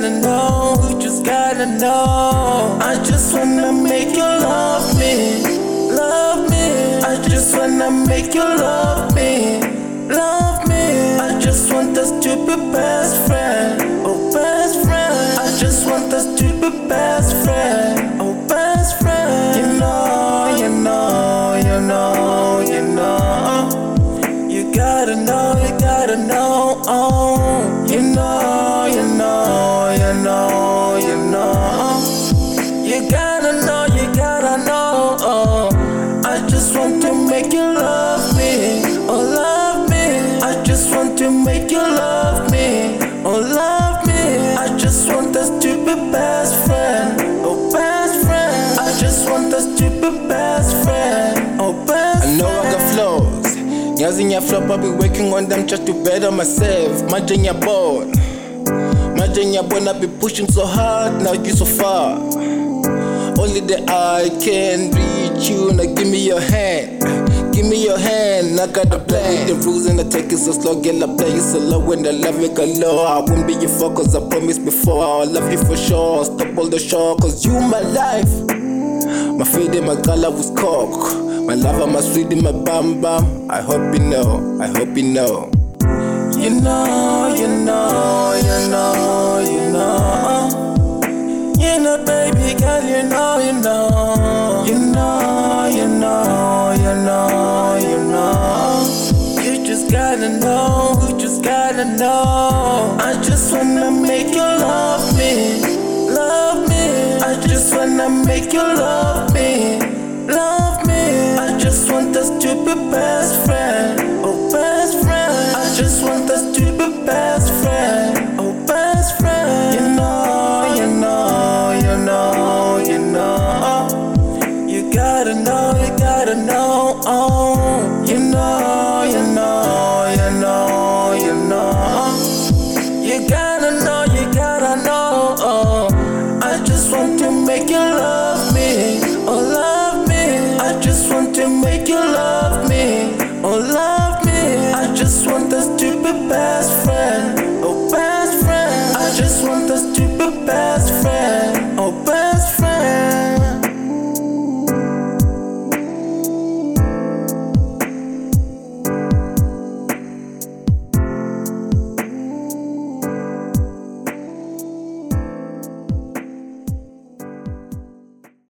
gotta know, you just gotta know. I just wanna make you love me, love me. I just wanna make you love me, love me. I just want us to be best friend, oh best friend. I just want us to be best friend, oh best friend. You know, you know, you know, you know. You gotta know, you gotta know, oh. You know, you know, you know, you know. You gotta know, you gotta know, oh. I just want to make you love me, oh love me. I just want to make you love me, oh love me. I just want us to be best friend, oh best friend. I just want us to be best friend, oh best friend. I know I got flaws. Yazing your flop, I'll be working on them just to better myself. Imagine you're born. Imagine you're born, I'll be pushing so hard, now you so far. Only the eye can reach you. Now give me your hand, give me your hand. I got a plan. The rules and I take it so slow, girl. I play it so low when the love it go low. I won't be your fuck, cause I promised before I'll love you for sure. Stop all the show, cause you my life. My feet my color was coke. My lover, my sweetie, my bam bam. I hope you know, I hope you know. You know, you know, you know, you know. You know, baby girl, you know, you know. You know, you know, you know, you know. You just gotta know, you just gotta know. I just wanna make you love me, love me. I just wanna make you love me, love me. I just want us to be best friend, oh best friend. I just want us to be best friend, oh best friend. You know, you know, you know, you know. You gotta know, you gotta know, oh. You know, you know, you know, you know. You gotta know, you gotta know, oh. I just want to make you love me, oh love me. I just want to make you love me, oh love me. I just want us to be best friend, oh best friend. I just want us to be best